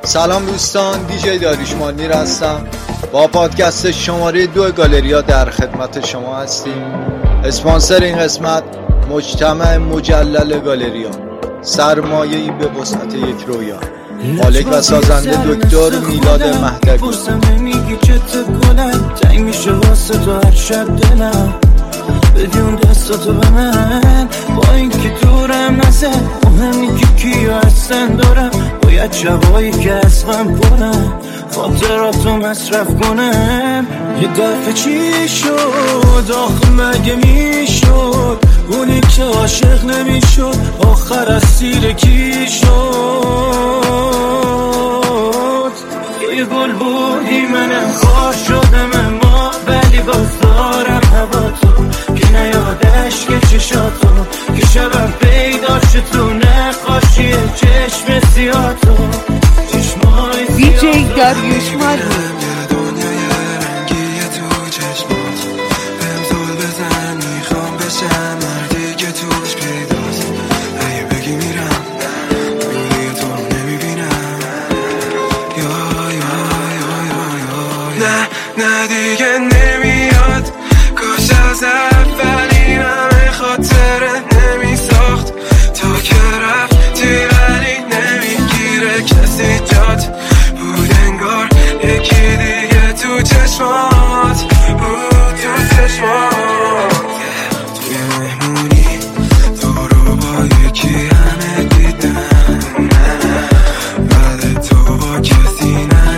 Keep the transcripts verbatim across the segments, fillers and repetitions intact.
سلام دوستان، دیجی داریوش مانیر هستم. با پادکست شماره دو گالریا در خدمت شما هستیم. اسپانسر این قسمت مجتمع مجلل گالریا، سرمایه‌ای به وسعت یک رویا. مالک و سازنده دکتر میلاد مهدوی. میگی چت گلم تنگ میشه واسه تو هر شب دلم، بدون دستاتو به من با این که دورم نزه، مهمی که کیو هستن دارم، باید شبایی که از غم پرم خاطراتو مصرف کنم. یه دفعه چی شد آخه مگه میشد اونی که عاشق نمیشد آخر از سیر کی شد؟ یه گل بودی منم خواه شدم اما ولی باز دارم هوا تو که نیادش که چشاتو که شبم پیدا شد تو نقاشی چشم سیاتو چشمای دیجی داریوش مانیر. نه دیگه نمیاد، کاش از اولین همه خاطره نمی ساخت. تو که رفتی ولی نمیگیره کسی جات بود، انگار یکی دیگه تو چشمات بود، تو چشمات. توی مهمونی تو رو با یکی همه دیدم، بعد تو با کسی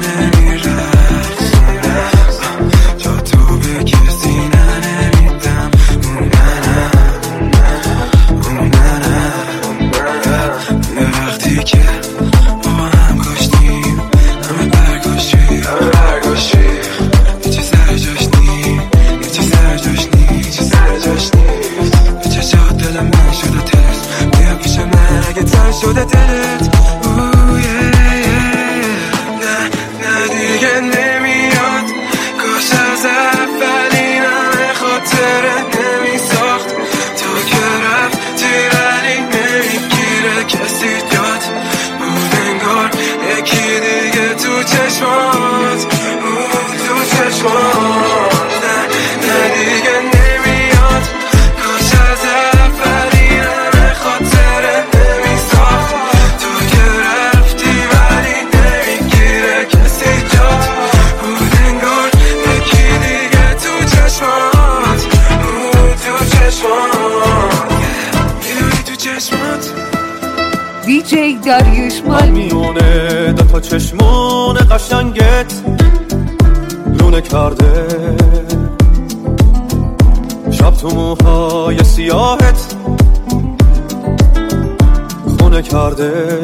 شده دلت. اوه yeah, yeah. نه نه دیگه نمیاد، کاش از اولین همه خاطره نمی ساخت. تو که رفتی ولی نمیگیره کسی جات بود، انگار یکی دیگه تو چشمات بود، تو چشمات. نه نه دیگه نمیاد، کاش از اولین همه خاطره نمی ساخت. تو که رفتی ولی نمیگیره کسی جات بود، انگار یکی دیگه تو چشمات بود، تو چشمات. میدونی تو چشمات دیجی داریوش مانیر. میونه دوتا چشمون قشنگت لونه کرده، شب تو موهای سیاهت خونه کرده،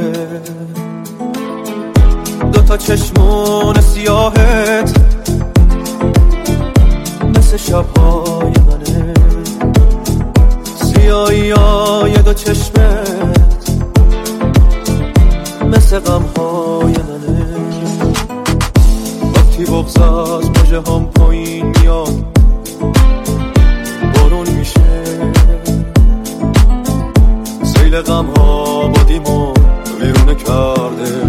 دوتا چشمون سیاهت مثل شبهای منه، سیاهی های دو چشمت مثل غمهای منه. وقتی بغض از مژه هم پایین میاد بارون میشه، سیل غمها بادیمو ویرونه کرده.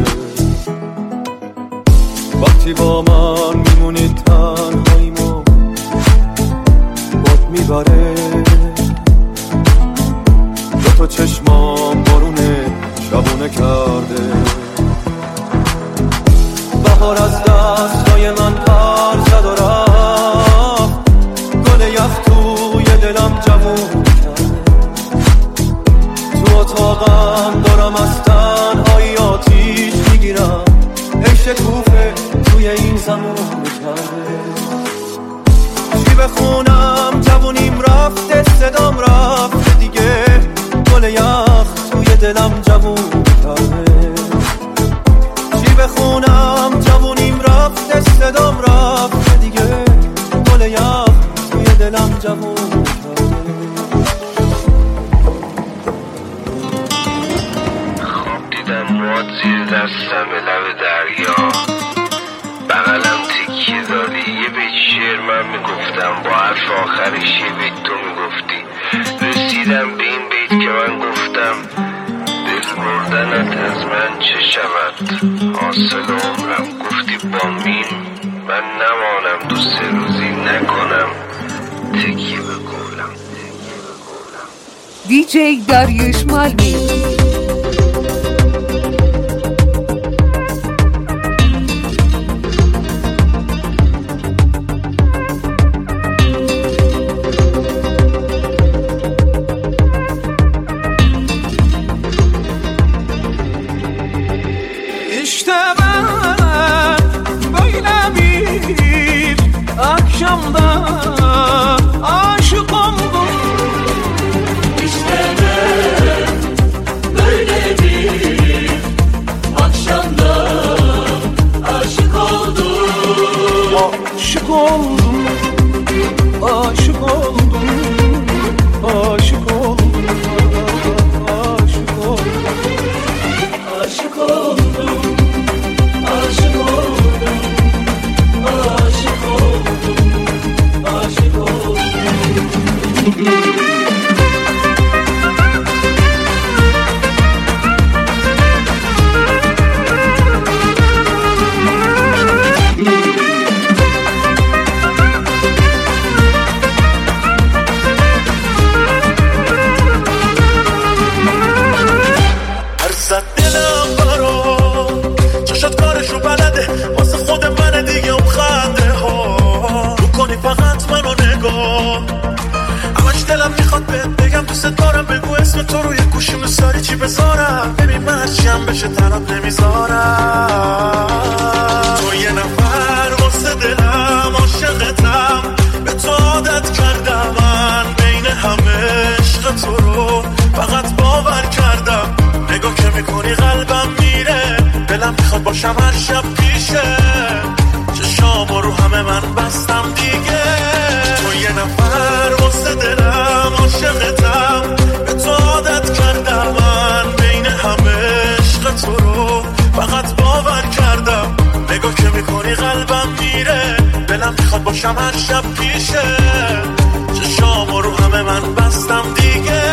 وقتی با من میمونی تنهاییمو باد میبره، دوتا چشمام بارونه شبونه کرده. بهار از دستای من پر زد و رفت، گل یخ توی دلم جوون کرده. تو اتاقم دارم از تنهایی آتیش میگیرم، ای شکوفه توی این زمان کرده. چی بخونم جوونیم رفته، صدام رفته دیگه، گل یخ توی دلم جوون کرده. چی بخونم جوونیم رفته، صدام رفته دیگه، گل یخ توی دلم جوون کرده. خواب دیدم مواد زیر دستم به لب دریا، بغلم تکیه دادی یه بیت شعر من میگفتم، با حرف آخرش یه بیت تو میگفتی. رسیدم به این بیت که من گفتم دل بردنت از من چه شود؟ حاصل عمرم گفتی با مین من نمانم، دو سه روزی نکنم تکیه به قولم. دیجی داریوش مالمی. Akşamda aşık oldum. İşte ben böyle bir akşamda aşık oldum. Aşık oldum, aşık oldum, aşık oldum, aşık oldum, aşık oldum, aşık oldum. تو روی گوشیم ساری چی بذارم ببین من هرچیم بشه طرف نمیذارم. تو یه نفر واسه دلم عاشقتم، به تو عادت کردم من بین همه عشق تو رو فقط باور کردم. نگاه که میکنی قلبم میره، دلم میخواد باشم هر شب پیشه، چشام رو همه من بستم دیگه. تو یه نفر واسه دلم عاشقتم، عادت کردم من بین همه عشق تو رو فقط باور کردم. نگاه که میکنی قلبم میره، دلم میخواد باشم هر شب پیشه، چشام رو همه من بستم دیگه.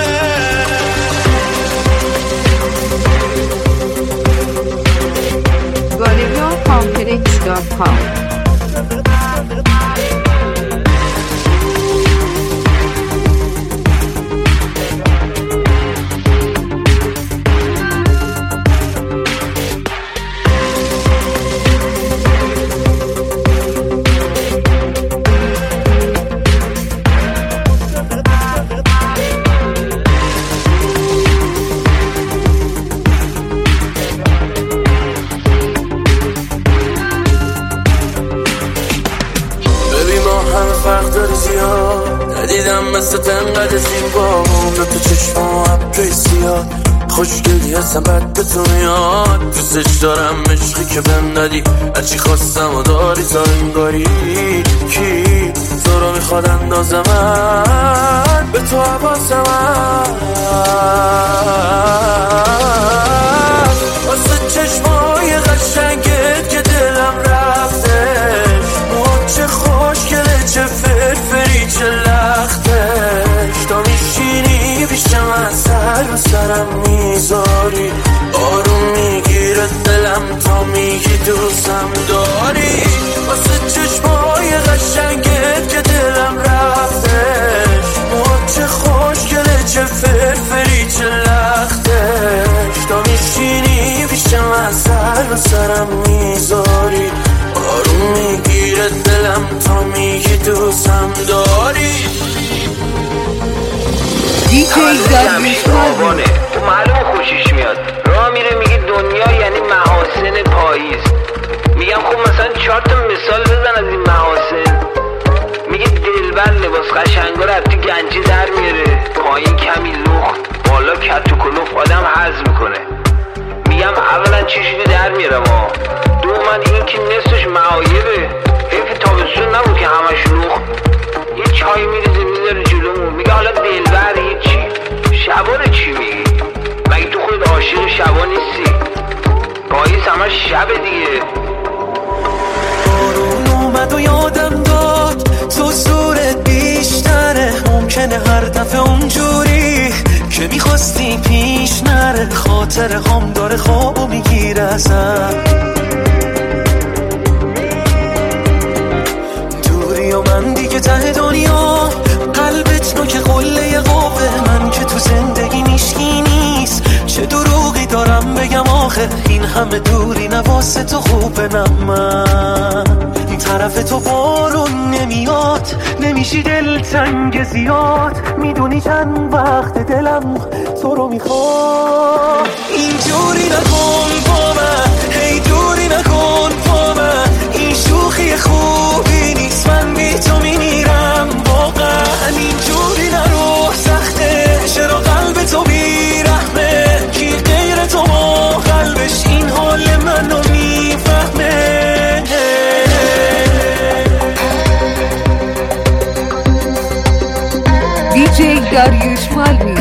گالریا کامپلکس دات کام. مثل تنقد زیبا اونو تو چشمام ابری زیاد، خوشگلی هستم بد به تو میاد. دوستش دارم عشقی که بهم دادی، هرچی خواستم و داری تا انگاری. کی تو رو میخواد اندازه من به تو عباسم واسه چشمای قشنگت که دلم رفتش. موها چه خوشگله چه فرفری چه لختش، تا میشینی پیشم اثر رو سرم میذاری. آروم میگیره دلم تا میگی دوستم داری. واسه چشمای قشنگت که دلم رفتش. موها چه خوشگله چه فرفری چه لختش، تا میشینی پیشم اثر رو سرم میذاری. آروم میگیره دلم تا میگی دوستم داری. دیجی داریوش مالمی. تو معلوم خوشش میاد، راه میره میگه دنیا یعنی محاسن پاییز. میگم خب مثلا چهار تا مثال بزن از این محاسن. میگه دلبر لباس قشنگا رو تو گنجی در میاره، پایین کمی لخت بالا کت و کلوف آدم هضم میکنه. میگم اولا چشمی در میاره ما، دو من این که نصفش معایبه. حیف تابستون نبود که همش لخت. یه چای میریزه میذاره جلومون، میگه حالا دلبر هیچی. شبا رو چی میگی؟ مگه تو خود عاشق شبا نیستی؟ پاییز همش شب دیگه. بارون اومد و یادم داد تو زورت بیشتره، ممکنه هر دفعه اونجوری که میخواستی پیش نره. بهتره، خاطر هم داره خوابو میگیره ازم. دوری و من دیگه ته دنیا، قلبت نوک قله قوه من که تو زندگی میشکی نیست. چه دروغی دارم بگم آخه، این همه دوری نواسه تو خوبه. نه من این طرف تو بارون نمیاد، نمیشی دل تنگ زیاد. میدونی چند وقت دلم تو رو میخواد. اینجوری نکن با من، هی دوری نکن با من. این شوخی خوبی نیست، من بی تو میمیرم واقعا. اینجوری نرو سخته، چرا قلب تو بیرحمه؟ کی غیر تو با قلبش این حال منو میفهمه؟ دیجی داریوش مالمی.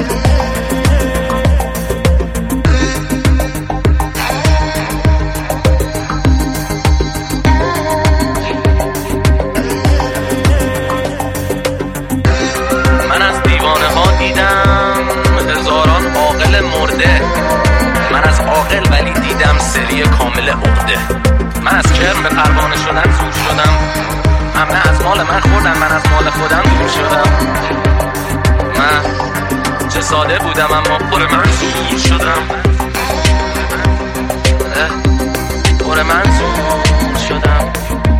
من از دیوانه ها دیدم هزاران عاقل مرده. من از عاقل ولی دیدم سری کامل عقده. من از کرم به پروانه شدن زور شدم. همه از مال من خوردن، من از مال خودم دور شدم. من چه ساده بودم اما پر من زور شدم. پر من زور شدم.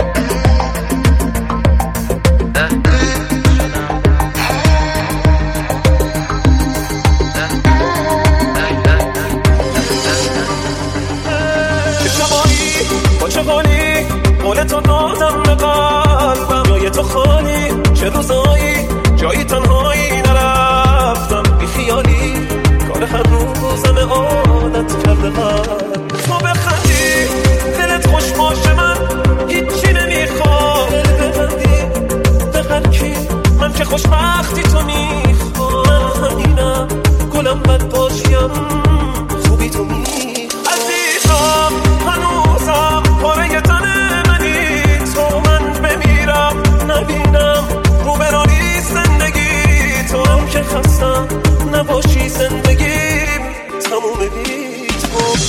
چه حالی قول تو دادم به قلبم، جای تو خالی چه روزایی جایی تنهایی نرفتم. بی خیالی کار هر روزم عادت کرده قلب. تو بخندی دلت خوش باشه، من هیچی نمیخوام. دل ببندی به هر کی، من که خوشبختی تو میخوام. من همینم گلم بد باشیم، خوبی تو میخوام. عزیزم هنوزم پاره تن منی، تو من بمیرم نبینم روبرانی زندگی. تو هم که خستم نباشی زندگیم تموم بی تو.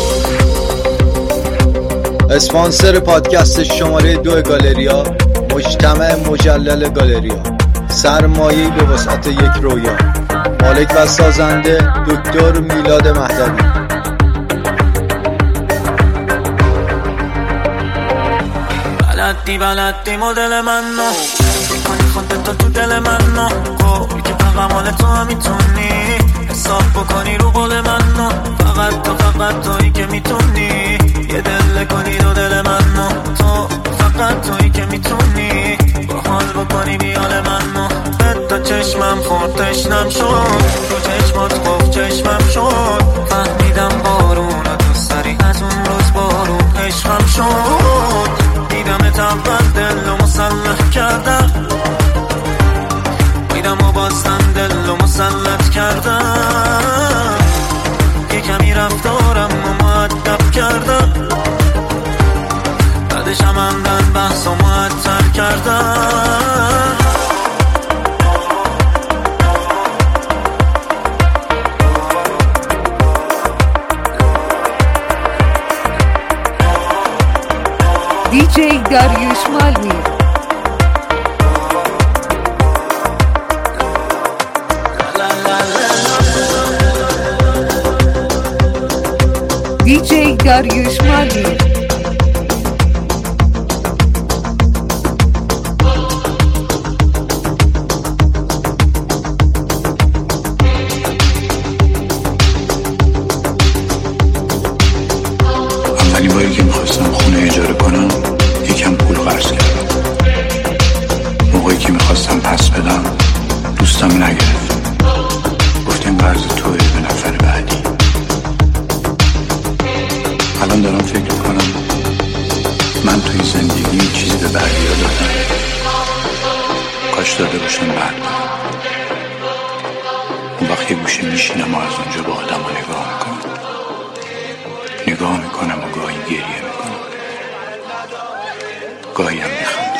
اسپانسر پادکست شماره دو گالریا، مجتمع مجلل گالریا، سرمایه‌ای به وسعت یک رویا. مالک و سازنده دکتر میلاد مهدوی. بلدی بلدی مدل من نو کنی خودت تو دل من نو گوی که فقط مال تو هم میتونی حساب بکنی رو قول من نو. فقط تو فقط تویی که میتونی یه دل کنی دو دل من نو. تو فقط تویی که میتونی با حال بکنی بیال من نو. به تا چشمم خورد تشنم شد، تو چشمات خوف چشمم شد. فهمیدم بارون تو سری از اون روز بارون عشقم شد. دیدم اول دل و مسلح کردم، دیدم و باستن دل و مسلط کردم. یه کمی رفتارم و مؤدب کردم، بعدش هم همدن بحث و معطر کردم. دیجی داریوش مالمی. دیجی داریوش مالمی. اولین باری که میخواستم خونه اجاره کنم یکم پول قرض کردم. موقعی که میخواستم پس بدم دوستم نگرفت، گفت این قرض توی به نفر بعدی. الان دارم فکر میکنم من توی زندگی چیزی به بعدی ها دادم، کاش داده باشم بعد. اون وقت یه گوشه میشینم و از اونجا با آدم ها نگاه میکنم نگاه میکنم و گاهی گریه میکنم، گاهی هم میخوام.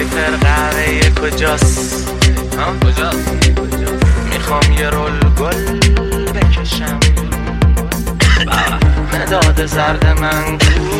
پیپر قهوه کجاست؟ ها کجاست؟ میخوام یه رول گل بکشم مداد زرد من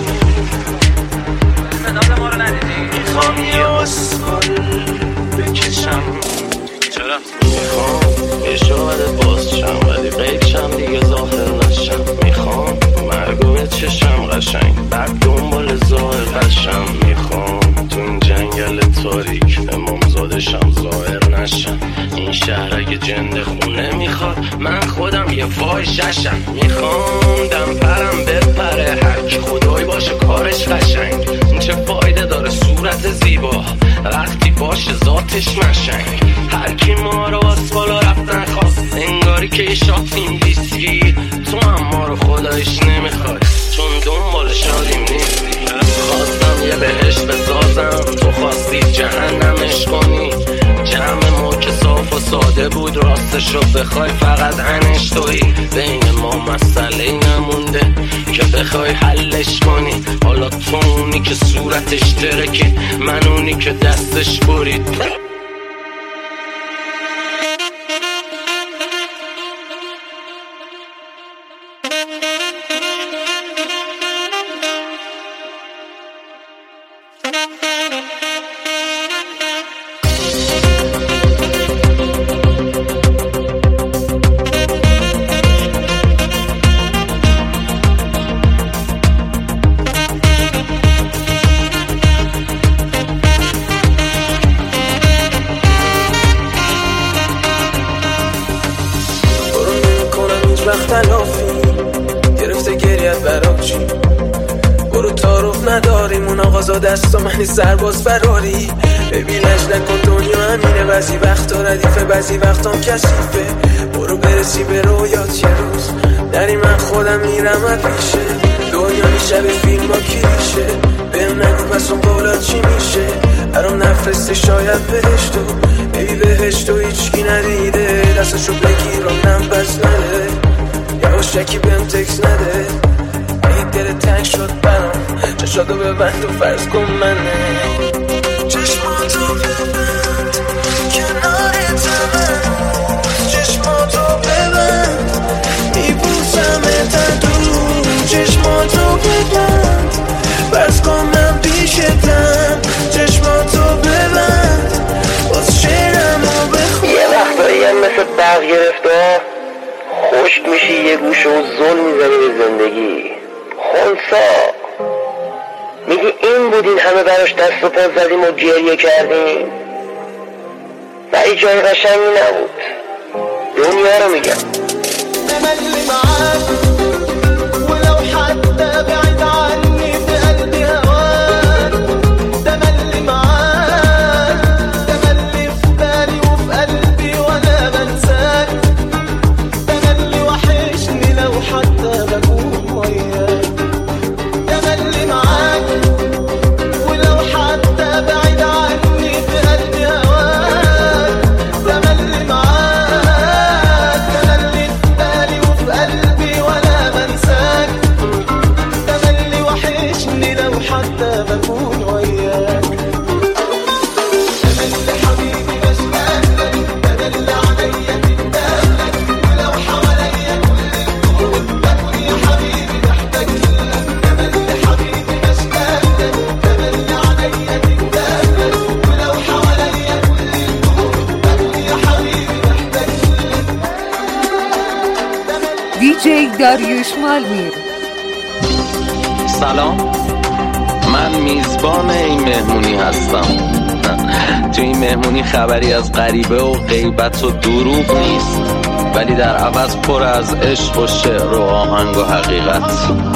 مداد ما رو ندیدی؟ میخوام یه اسکل بکشم چرا؟ میخوام یه شاید باز شم ولی قید شم دیگه ظاهر نشم میخوام مرگوه چشم قشنگ بعد دنبال ظاهر قشم میخوام تو این جنگل تاریک امامزادشم ظاهر نشم این شهر اگه جنده خونه میخواد من خودم یه فاحشه‌شم میخوام دم پرم بپره هرکی خدای باشه کارش قشنگ این چه فایده داره صورت زیبا وقتی باشه ذاتش مشنگ هرکی ما رو از بالا رفتن خواست انگاری که یه شاتیم ویسکی تو هم ما رو خدایش نمیخواد چون دنبال شادیم نیستی خواستم یه بهش بسازم تو خواستی جهنمش کنی جمع ما که صاف و ساده بود راستشو بخوای فقط انش توی بین ما مسئله نمونده که بخوای حلش کنی حالا تو اونی که صورتش ترکی من اونی که دستش برید گرفته گریت برام چی برو تعارف نداریم اون آقازا دست و منی سرباز فراری ببینش نکن دنیا همینه بعضی وقتا ردیفه بعضی وقتام کثیفه برو برسی به رویات یه روز نری من خودم میرم از پیشه دنیا میشه به فیلم ها کلیشه بهم نگو پس اون قولات چی میشه برام نفرسته شاید بهشتو ببی بهشتو هیچکی ندیده دستشو بگیرم نم پس نده یواشکی بهم تکس نده ای دل تنگ شد برام چشاتو ببند و فرض کن منه چشماتو ببند کنارتم چشماتو ببند میبوسم دور چشماتو ببند فرض کن من پیشتم چشماتو ببند باز شعرمو بخون یه وقتایی هم مثل برق گرفته خشک میشی یه گوشه و زل میزنی به زندگی خونسا میگی این بود این همه براش دست و پا زدیم و گریه کردیم ولی جای قشنگی نبود دنیا رو میگم تملي معاك ولو حتى بعيد عني في قلبي هواك تملي معاك تملي في بالي وفي قلبي وانا بنساك تملي وحشني لو حتى بكون وياك تملي معاك ولو حتى بعيد عني في قلبي هواك تملي معاك تملي في بالي وفي قلبي وانا بنساك تملي وحشني لو حتى بكون وياك تملي حبيبي بشتاق لك تدل عليا تندهلك ولو حواليا كل الكون بكون يا حبيبي محتاج لك تملي حبيبي بشتاق لك تدل عليا تندهلك ولو حواليا كل الكون بكون يا حبيبي محتاج لك دیجی داریوش مالمیر. سلام من میزبان این مهمونی هستم تو این مهمونی خبری از غریبه و غیبت و دروغ نیست ولی در عوض پر از عشق و شعر و آهنگ و حقیقت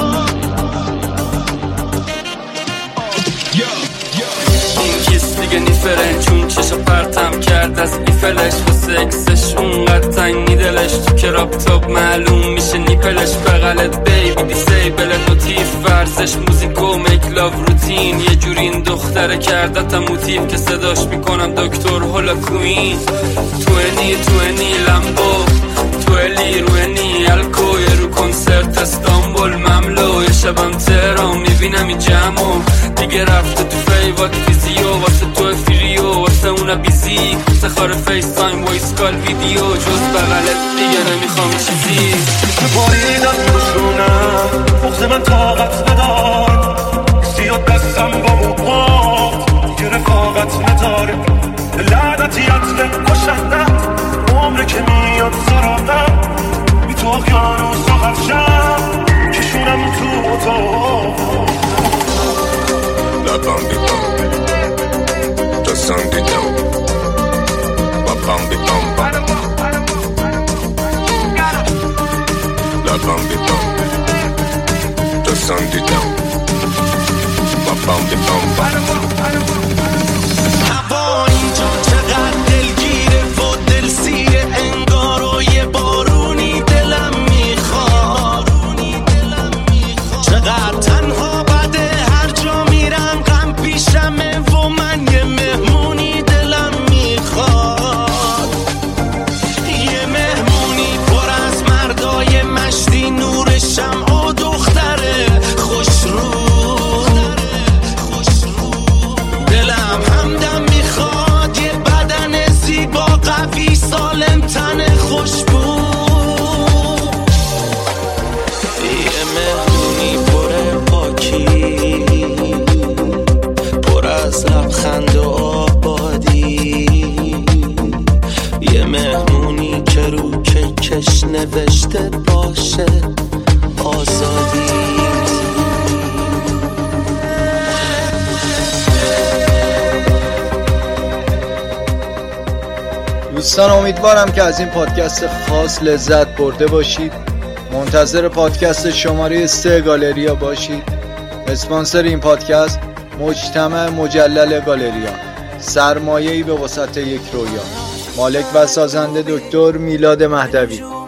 این کس دیگه نیفرن چون چشا پرتم کرد از ایفلش و سکسش اونقدر تنگی دلش تو کراپ تاپ معلوم میشه نیپلش بغلت بیبی دیسیبل نوتیف ورزش موزیک و میک لاو روتین یه جوری این دختره کردتم موتیف که صداش میکنم دکتر هولا کوین توینی توینی لمبو تویلی روینی الکو یه رو کنسرت استانبول مملو یه شبم تهران میبینم این جمعو دیگه رفته تو فیوات فیزیو واسه تو فری خونه بیزی سخار فیس تایم وایس کال ویدیو جز بغلت دیگه نمیخوام چیزی باریدم روشونم بغز من طاقت ندار سیاد دستم با موهات یه رفاقت نداره لعنتیت به کشندت عمره که میاد سرادم بی تو اقیانوس و خرشم کشونم تو اتاق لبم بیدم دستم دیدم لبم بیدم لبم بیدم دستم دیدم لبم بیدم هوا اینجا چقدر دلگیره و دل سیره انگار و یه بارونی دلم میخواد چقدر تنها بده هر جا میرم غم پیشمه و من یه مهمونی دلم میخواد یه مهمونی پر از مردای مشتی نور شمع و دختره خوش رو دلم همدم میخواد یه بدن زیبا قوی سالم تن خوشبو یه مهمونی پر پاکی پر از لبخند و آبادی یه مهمونی که رو کش نوشته باشه آزادی دوستان امیدوارم که از این پادکست خاص لذت برده باشید. منتظر پادکست شماره سه گالریا باشید. اسپانسر این پادکست مجتمع مجلل گالریا، سرمایه‌ای به وسط یک رویا. مالک و سازنده دکتر میلاد مهدوی.